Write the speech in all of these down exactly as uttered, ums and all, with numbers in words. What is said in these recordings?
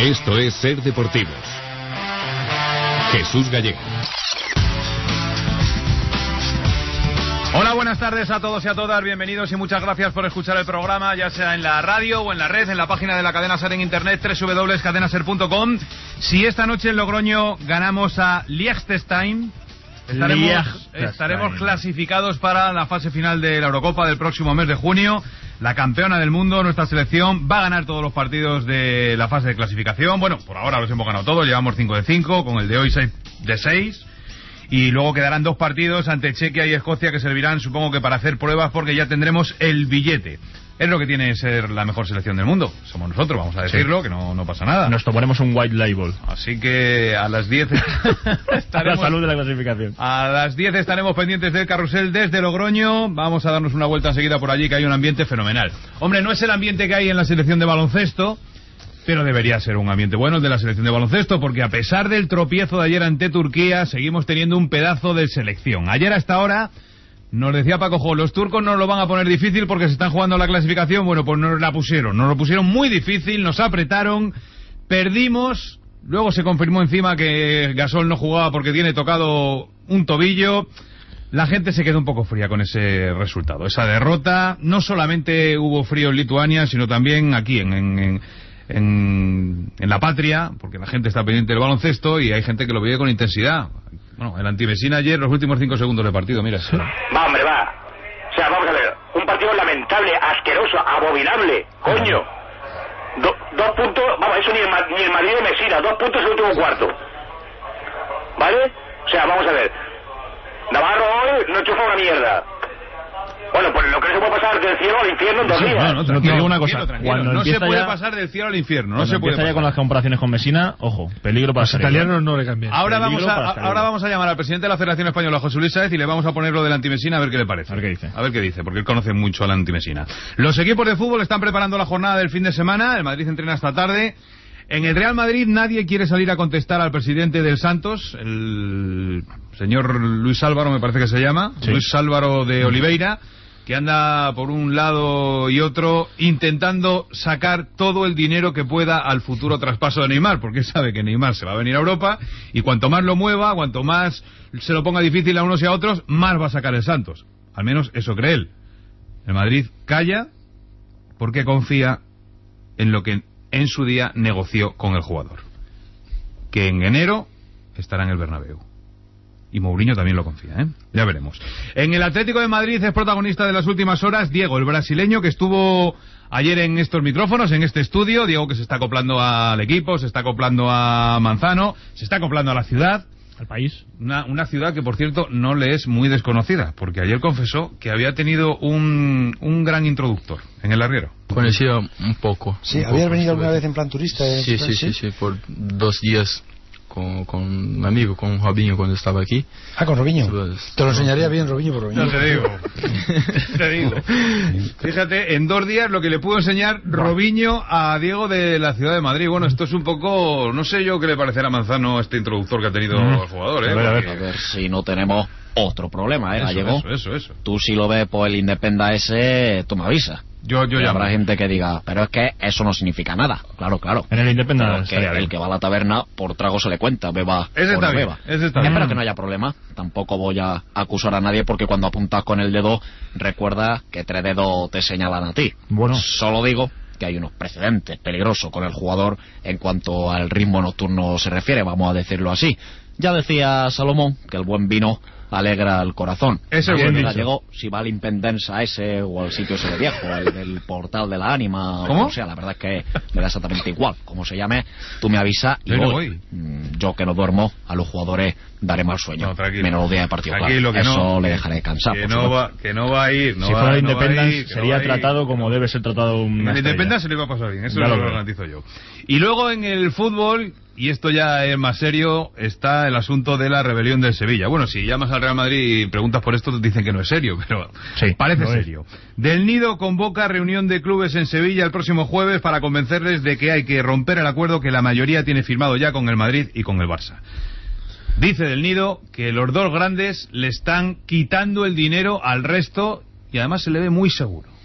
Esto es Ser Deportivos. Jesús Gallego. Hola, buenas tardes a todos y a todas, bienvenidos y muchas gracias por escuchar el programa, ya sea en la radio o en la red, en la página de la cadena SER en internet, doble u doble u doble u punto cadena ser punto com. Si esta noche en Logroño ganamos a Liechtenstein, estaremos, Liechtenstein. estaremos clasificados para la fase final de la Eurocopa del próximo mes de junio. La campeona del mundo, nuestra selección, va a ganar todos los partidos de la fase de clasificación. Bueno, por ahora los hemos ganado todos, llevamos cinco de cinco, con el de hoy seis de seis. Y luego quedarán dos partidos ante Chequia y Escocia que servirán, supongo que para hacer pruebas, porque ya tendremos el billete. Es lo que tiene ser la mejor selección del mundo. Somos nosotros, vamos a decirlo, sí. que no, no pasa nada. Nos tomaremos un white label. Así que a las diez estaremos... La salud de la clasificación. A las diez estaremos pendientes del carrusel desde Logroño. Vamos a darnos una vuelta enseguida por allí, que hay un ambiente fenomenal. Hombre, no es el ambiente que hay en la selección de baloncesto, pero debería ser un ambiente bueno el de la selección de baloncesto, porque a pesar del tropiezo de ayer ante Turquía, seguimos teniendo un pedazo de selección. Ayer hasta ahora nos decía Paco Jo, los turcos nos lo van a poner difícil porque se están jugando la clasificación. Bueno, pues nos la pusieron, nos lo pusieron muy difícil, nos apretaron, perdimos, luego se confirmó encima que Gasol no jugaba porque tiene tocado un tobillo. La gente se quedó un poco fría con ese resultado, esa derrota. No solamente hubo frío en Lituania, sino también aquí en... en, en En, en la patria, porque la gente está pendiente del baloncesto y hay gente que lo vive con intensidad. Bueno, el Antimesina ayer, los últimos cinco segundos de partido, mira. ¿Sí? Va, hombre, va. O sea, vamos a ver, un partido lamentable, asqueroso, abominable, coño. Do, dos puntos, vamos, eso ni el, ni el Madrid de Mesina, dos puntos en el último cuarto. ¿Vale? O sea, vamos a ver. Navarro hoy no chufa una mierda. Bueno, pues lo que no se puede pasar del cielo al infierno en dos sí, días. No, no, tranquilo, digo una cosa. Cuando no se puede ya, pasar del cielo al infierno. No se puede pasar. Ya con las comparaciones con Messina, ojo, peligro para los italianos no le cambian. Ahora vamos a ahora vamos a llamar al presidente de la Federación Española, José Luis Sáez, y le vamos a poner lo del Antimesina a ver qué le parece. A ver qué dice. A ver qué dice, porque él conoce mucho al Antimesina. Los equipos de fútbol están preparando la jornada del fin de semana. El Madrid entrena esta tarde. En el Real Madrid nadie quiere salir a contestar al presidente del Santos, el señor Luis Álvaro, me parece que se llama, sí. Luis Álvaro de Oliveira, que anda por un lado y otro intentando sacar todo el dinero que pueda al futuro traspaso de Neymar, porque sabe que Neymar se va a venir a Europa y cuanto más lo mueva, cuanto más se lo ponga difícil a unos y a otros, más va a sacar el Santos. Al menos eso cree él. El Madrid calla porque confía en lo que en su día negoció con el jugador, que en enero estará en el Bernabéu. Y Mourinho también lo confía, ¿eh? Ya veremos. En el Atlético de Madrid es protagonista de las últimas horas Diego, el brasileño que estuvo ayer en estos micrófonos, en este estudio. Diego que se está acoplando al equipo, se está acoplando a Manzano, se está acoplando a la ciudad. Al país. Una, una ciudad que, por cierto, no le es muy desconocida, porque ayer confesó que había tenido un, un gran introductor en el arriero. Conocido un poco. Sí, un ¿habías poco, venido alguna vez en plan turista? Eh, sí, sí, sí, sí, por dos días. Con, con un amigo, con Robinho, cuando estaba aquí. Ah, con Robinho. Pues, te lo enseñaría bien, Robinho, por Robinho. No te digo. te digo. Fíjate, en dos días lo que le pudo enseñar Robinho a Diego de la ciudad de Madrid. Bueno, esto es un poco... No sé yo qué le parecerá a Manzano este introductor que ha tenido mm. el jugador, ¿eh? A ver, a ver. Porque... a ver si no tenemos otro problema, ¿eh, eso, Gallego? Eso, eso, eso. Tú si lo ves por el Independa ese, tú me avisas. Yo, yo y ya habrá gente que diga, pero es que eso no significa nada. Claro, claro. En el Independent que el que va a la taberna, por trago se le cuenta, beba ese o no beba. Ese está bien. Espero que no haya problema. Tampoco voy a acusar a nadie porque cuando apuntas con el dedo, recuerda que tres dedos te señalan a ti. Bueno. Solo digo que hay unos precedentes peligrosos con el jugador en cuanto al ritmo nocturno se refiere, vamos a decirlo así. Ya decía Salomón que el buen vino alegra el corazón. Eso es bueno. Llegó, si va al Impendensa ese o al sitio ese de viejo, el del portal de la ánima, ¿cómo? O sea, la verdad es que me da exactamente igual. Como se llame, tú me avisas y yo voy. voy. Yo que no duermo, a los jugadores daré mal sueño. No, menos los días de partido. Tranquilo, claro. Eso no, le dejaré cansar. Que no, va, que no va a ir. No si va, fuera el no Independence ir, sería no tratado como debe ser tratado un. En el Independence se le iba a pasar bien, eso ya lo, lo lo garantizo yo. Y luego en el fútbol, y esto ya es más serio, está el asunto de la rebelión del Sevilla. Bueno, si llamas al Real Madrid y preguntas por esto, te dicen que no es serio, pero sí, parece serio. Del Nido convoca reunión de clubes en Sevilla el próximo jueves para convencerles de que hay que romper el acuerdo que la mayoría tiene firmado ya con el Madrid y con el Barça. Dice Del Nido que los dos grandes le están quitando el dinero al resto y además se le ve muy seguro.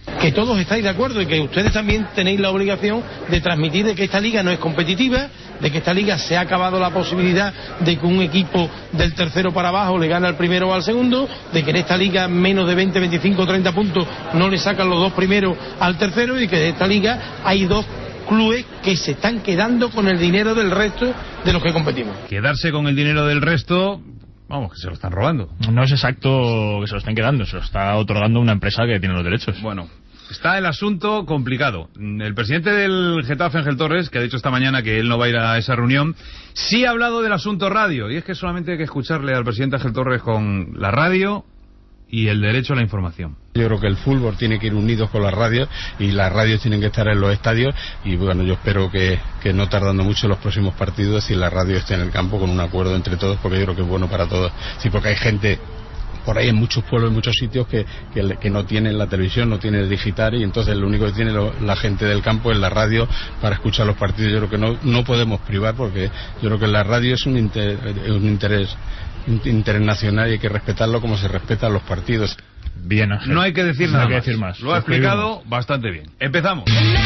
que todos estáis de acuerdo y que ustedes también tenéis la obligación de transmitir de que esta liga no es competitiva, de que esta liga se ha acabado la posibilidad de que un equipo del tercero para abajo le gane al primero o al segundo, de que en esta liga menos de veinte, veinticinco, treinta puntos no le sacan los dos primeros al tercero, y que en esta liga hay dos clubes que se están quedando con el dinero del resto de los que competimos. Quedarse con el dinero del resto, vamos, que se lo están robando. No es exacto que se lo estén quedando, se lo está otorgando una empresa que tiene los derechos. Bueno, está el asunto complicado. El presidente del Getafe, Ángel Torres, que ha dicho esta mañana que él no va a ir a esa reunión, sí ha hablado del asunto radio, y es que solamente hay que escucharle al presidente Ángel Torres con la radio y el derecho a la información. Yo creo que el fútbol tiene que ir unidos con las radios, y las radios tienen que estar en los estadios, y bueno, yo espero que, que no tardando mucho en los próximos partidos, y la radio esté en el campo con un acuerdo entre todos, porque yo creo que es bueno para todos. Sí, porque hay gente por ahí en muchos pueblos, en muchos sitios que, que, que no tienen la televisión, no tienen el digital, y entonces lo único que tiene lo, la gente del campo es la radio para escuchar los partidos. Yo creo que no, no podemos privar, porque yo creo que la radio es un, inter, un interés un interés nacional, y hay que respetarlo como se respetan los partidos. Bien, Ángel. No hay que decir nada no hay que más. decir más. Lo ha explicado bastante bien. Empezamos.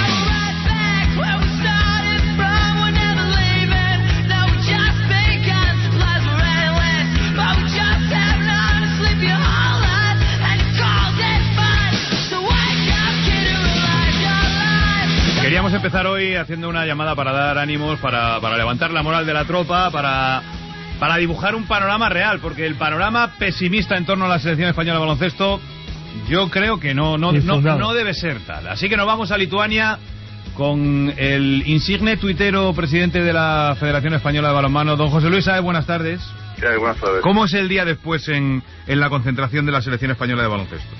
Queríamos empezar hoy haciendo una llamada para dar ánimos, para, para levantar la moral de la tropa, para, para dibujar un panorama real, porque el panorama pesimista en torno a la selección española de baloncesto, yo creo que no, no, no, no debe ser tal. Así que nos vamos a Lituania con el insigne tuitero presidente de la Federación Española de Balonmano, don José Luis Sáez. Buenas tardes. Sí, buenas tardes. ¿Cómo es el día después en, en la concentración de la selección española de baloncesto?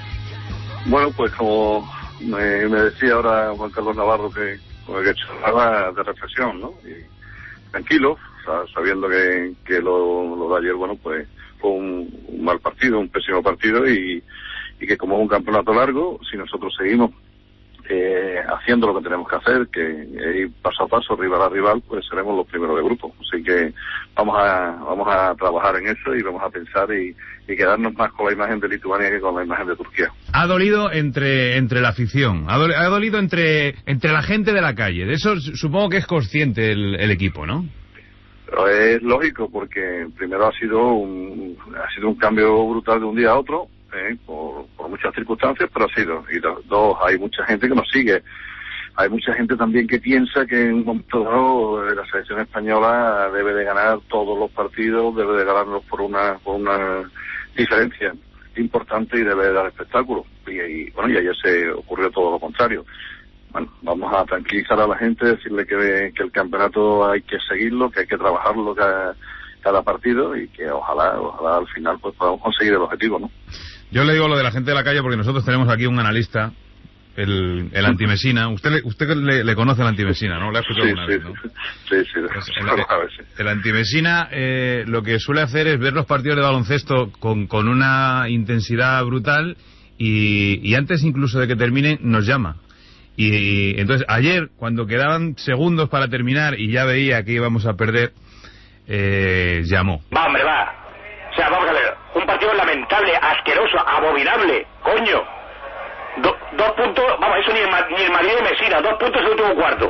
Bueno, pues como me, me decía ahora Juan Carlos Navarro, que con el que charlaba de reflexión, ¿no? Y tranquilo, o sea, sabiendo que, que lo, lo de ayer, bueno, pues fue un, un mal partido, un pésimo partido, y, y que como es un campeonato largo, si nosotros seguimos eh, haciendo lo que tenemos que hacer, que ir paso a paso, rival a rival, pues seremos los primeros de grupo. Así que vamos a vamos a trabajar en eso, y vamos a pensar y, y quedarnos más con la imagen de Lituania que con la imagen de Turquía. Ha dolido entre entre la afición, ha dolido, ha dolido entre entre la gente de la calle. De eso supongo que es consciente el, el equipo, ¿no? Pero es lógico, porque primero ha sido un ha sido un cambio brutal de un día a otro, eh, por, por muchas circunstancias, pero ha sido. Y dos, dos, hay mucha gente que nos sigue. Hay mucha gente también que piensa que en un momento dado la selección española debe de ganar todos los partidos, debe de ganarlos por una por una diferencia importante, y debe de dar espectáculo. Y, y bueno, y ayer se ocurrió todo lo contrario. Bueno, vamos a tranquilizar a la gente, decirle que, que el campeonato hay que seguirlo, que hay que trabajarlo cada, cada partido, y que ojalá ojalá al final pues podamos conseguir el objetivo, ¿no? Yo le digo lo de la gente de la calle porque nosotros tenemos aquí un analista, el, el Antimesina. Usted le, usted le, le conoce al Antimesina, ¿no? Le ha escuchado Sí, alguna sí, vez, ¿no? sí, sí. Pues sí, el, sí, a veces. el Antimesina eh, lo que suele hacer es ver los partidos de baloncesto con, con una intensidad brutal, y, y antes incluso de que terminen nos llama. Y, y entonces ayer, cuando quedaban segundos para terminar y ya veía que íbamos a perder, eh, llamó. Va, hombre, va. O sea, vamos a ver, un partido lamentable, asqueroso, abominable, coño. Do, dos puntos, vamos, eso ni el, ni el Madrid de Mesina, dos puntos en el último cuarto.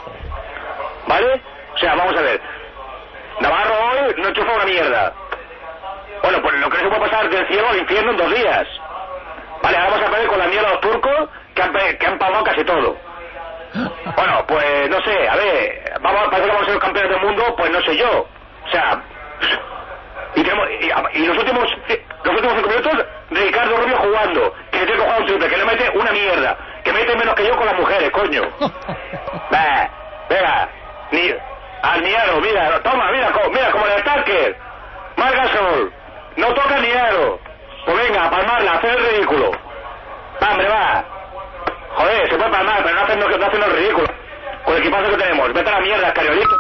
¿Vale? O sea, vamos a ver. Navarro hoy no chufa una mierda. Bueno, pues lo que no se puede pasar del cielo al infierno en dos días. Vale, ahora vamos a perder con la mierda de los turcos, que han, que han pagado casi todo. Bueno, pues no sé, a ver, vamos, parece que vamos a ser los campeones del mundo, pues no sé yo. O sea, y, tenemos, y, y los últimos los últimos cinco minutos, Ricardo Rubio jugando, que se tiene que jugar un triple, que le mete una mierda, que mete menos que yo con las mujeres, coño. Bah, venga, ni, al Niaro, mira, toma, mira, mira, como el Starker, Margasol, no toca Niaro. Pues venga, a palmarla, hacer el ridículo. Va, hombre, va. Joder, se puede palmar, pero no hacen, no, no hacen el ridículo. Con el equipazo que tenemos. Vete a la mierda, Cariolito.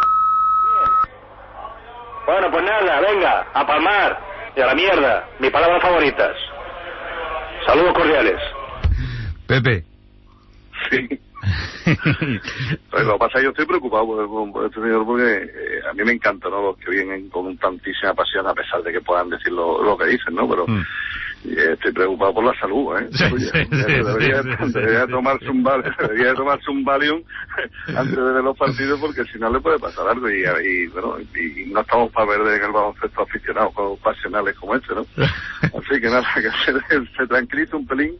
Bueno, pues nada, venga, a palmar. Y a la mierda. Mis palabras favoritas. Saludos cordiales. Pepe. Sí. Pues lo que pasa es que yo estoy preocupado por, por este señor, porque eh, a mí me encanta, ¿no?, los que vienen con tantísima pasión, a pesar de que puedan decir lo, lo que dicen, ¿no? Pero mm. estoy preocupado por la salud, ¿eh? Sí, Oye, sí, sí, debería, sí, sí, debería sí. tomarse un val, debería tomarse un Valium antes de ver los partidos, porque si no le puede pasar algo, y, y bueno, y, y no estamos para ver en el baloncesto aficionados como pasionales como este, ¿no? Así que nada, que se, se tranquilice un pelín,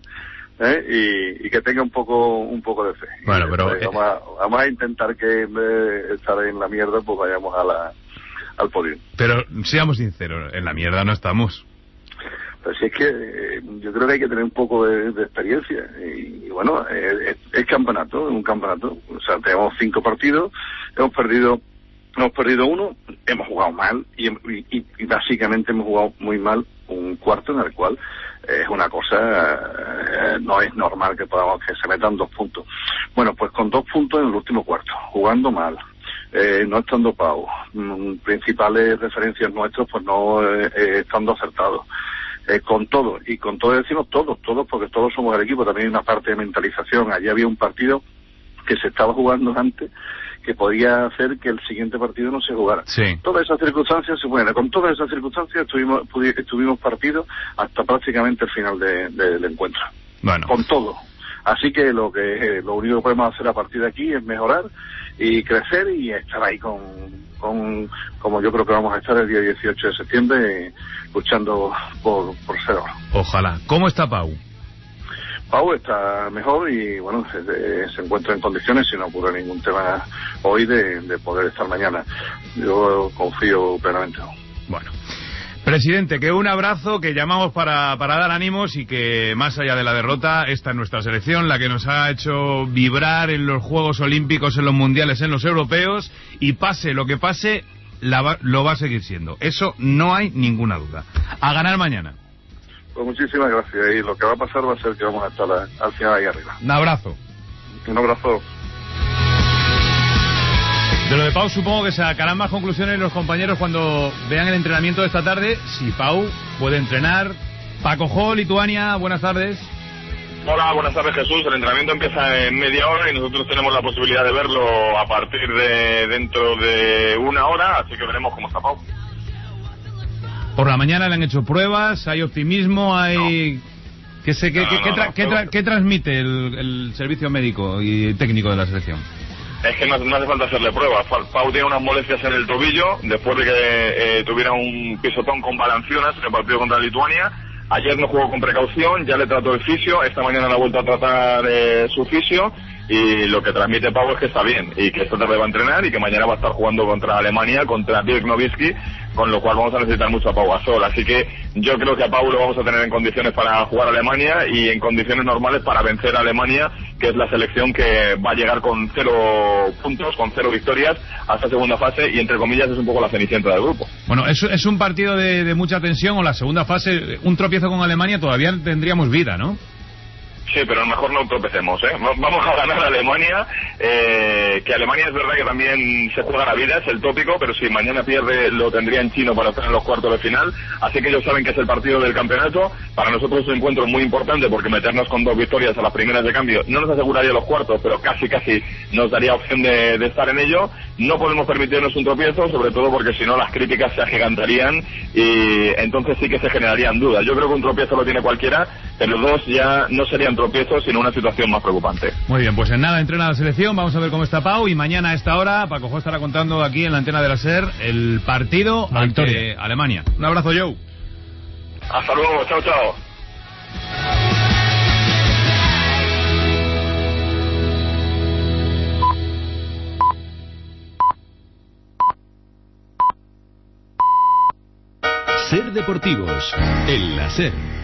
¿eh? y, y que tenga un poco un poco de fe. Bueno, y, pero pues, vamos, a, vamos a intentar que en vez de estar en la mierda, pues vayamos a la al podio. Pero seamos sinceros, en la mierda no estamos. Pues sí, es que eh, yo creo que hay que tener un poco de, de experiencia y, y bueno, eh, es, es campeonato, es un campeonato. O sea, tenemos cinco partidos, hemos perdido hemos perdido uno, hemos jugado mal y, y, y básicamente hemos jugado muy mal un cuarto en el cual eh, es una cosa, eh, no es normal que podamos que se metan dos puntos. Bueno, pues con dos puntos en el último cuarto, jugando mal. Eh, no estando pagos, mm, principales referencias nuestros pues no eh, eh, estando acertados, eh, con todo, y con todo decimos todos, todos porque todos somos el equipo, también hay una parte de mentalización. Allí había un partido que se estaba jugando antes que podía hacer que el siguiente partido no se jugara. Sí. Todas esas circunstancias, bueno, con todas esas circunstancias estuvimos, pudi- estuvimos partidos hasta prácticamente el final de, de, del encuentro. Bueno. Con todo. Así que lo que eh, lo único que podemos hacer a partir de aquí es mejorar y crecer y estar ahí con, con como yo creo que vamos a estar el día dieciocho de septiembre eh, luchando por, por ser oro. Ojalá. ¿Cómo está Pau? Pau está mejor y bueno, se, se encuentra en condiciones, si no ocurre ningún tema hoy, de, de poder estar mañana. Yo confío plenamente. Bueno. Presidente, que un abrazo, que llamamos para, para dar ánimos y que más allá de la derrota, esta es nuestra selección, la que nos ha hecho vibrar en los Juegos Olímpicos, en los Mundiales, en los Europeos, y pase lo que pase, la va, lo va a seguir siendo. Eso no hay ninguna duda. A ganar mañana. Pues muchísimas gracias, y lo que va a pasar va a ser que vamos a estar a, al final ahí arriba. Un abrazo. Un abrazo. De lo de Pau supongo que sacarán más conclusiones los compañeros cuando vean el entrenamiento de esta tarde, si Pau puede entrenar. Paco Jo, Lituania, buenas tardes. Hola, buenas tardes Jesús. El entrenamiento empieza en media hora y nosotros tenemos la posibilidad de verlo a partir de dentro de una hora, así que veremos cómo está Pau. Por la mañana le han hecho pruebas, hay optimismo, hay... No. ¿Qué, sé, qué, no, qué, no, qué, tra... no, ¿qué, tra... ¿Qué transmite el, el servicio médico y técnico de la selección? Es que no, no hace falta hacerle pruebas. Pau tiene unas molestias en el tobillo después de que eh, tuviera un pisotón con balanciones en el partido contra Lituania. Ayer no jugó con precaución, ya le trató el fisio, esta mañana le ha vuelto a tratar eh, su fisio, y lo que transmite Pau es que está bien y que esta tarde va a entrenar y que mañana va a estar jugando contra Alemania, contra Dirk Nowitzki, con lo cual vamos a necesitar mucho a Pau Gasol. Así que yo creo que a Pau lo vamos a tener en condiciones para jugar a Alemania y en condiciones normales para vencer a Alemania, que es la selección que va a llegar con cero puntos, con cero victorias a esta segunda fase, y entre comillas es un poco la cenicienta del grupo. Bueno, es, es un partido de, de mucha tensión, o la segunda fase, un tropiezo con Alemania todavía tendríamos vida, ¿no? Sí, pero mejor no tropecemos, ¿eh? Vamos a ganar a Alemania, eh, que Alemania es verdad que también se juega la vida, es el tópico, pero si mañana pierde lo tendría en chino para estar en los cuartos de final, así que ellos saben que es el partido del campeonato. Para nosotros es un encuentro muy importante porque meternos con dos victorias a las primeras de cambio no nos aseguraría los cuartos, pero casi casi nos daría opción de, de estar en ello. No podemos permitirnos un tropiezo, sobre todo porque si no las críticas se agigantarían y entonces sí que se generarían dudas. Yo creo que un tropiezo lo tiene cualquiera, pero los dos ya no serían tropiezos, sino una situación más preocupante. Muy bien, pues en nada entrena la selección, vamos a ver cómo está Pau, y mañana a esta hora Paco Jo estará contando aquí en la antena de la SER el partido ante Alemania. Un abrazo, Joe. Hasta luego, chao, chao. SER Deportivos, en la SER.